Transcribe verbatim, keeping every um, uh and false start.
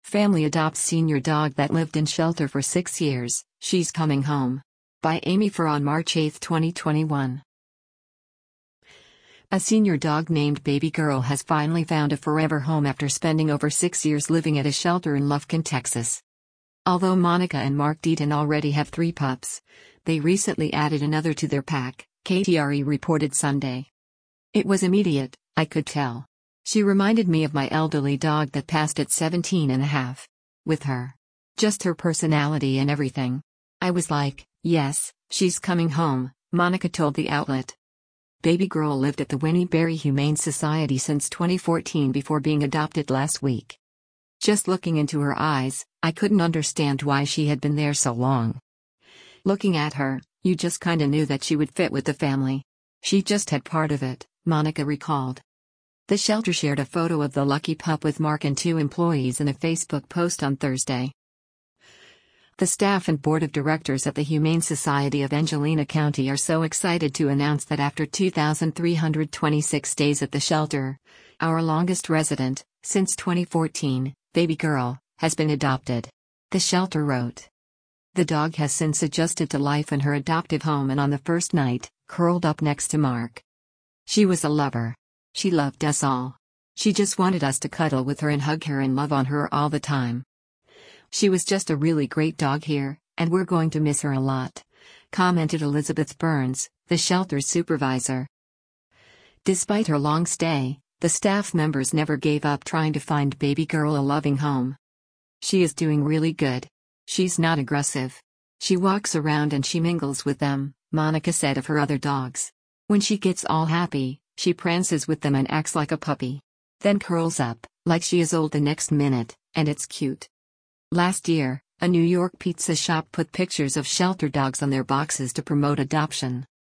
Family adopts senior dog that lived in shelter for six years, she's coming home. By Amy Farr on March eighth, twenty twenty-one. A senior dog named Baby Girl has finally found a forever home after spending over six years living at a shelter in Lufkin, Texas. Although Monica and Mark Deaton already have three pups, they recently added another to their pack, K T R E reported Sunday. It was immediate, I could tell. She reminded me of my elderly dog that passed at seventeen and a half. With her. Just her personality and everything. I was like, yes, she's coming home, Monica told the outlet. Baby Girl lived at the Winnie Berry Humane Society since twenty fourteen before being adopted last week. Just looking into her eyes, I couldn't understand why she had been there so long. Looking at her, you just kinda knew that she would fit with the family. She just had part of it, Monica recalled. The shelter shared a photo of the lucky pup with Mark and two employees in a Facebook post on Thursday. The staff and board of directors at the Humane Society of Angelina County are so excited to announce that after two thousand three hundred twenty-six days at the shelter, our longest resident, since twenty fourteen, Baby Girl, has been adopted. The shelter wrote. The dog has since adjusted to life in her adoptive home and on the first night, curled up next to Mark. She was a lover. She loved us all. She just wanted us to cuddle with her and hug her and love on her all the time. She was just a really great dog here, and we're going to miss her a lot, commented Elizabeth Burns, the shelter's supervisor. Despite her long stay, the staff members never gave up trying to find Baby Girl a loving home. She is doing really good. She's not aggressive. She walks around and she mingles with them, Monica said of her other dogs. When she gets all happy, she prances with them and acts like a puppy. Then curls up, like she is old the next minute, and it's cute. Last year, a New York pizza shop put pictures of shelter dogs on their boxes to promote adoption.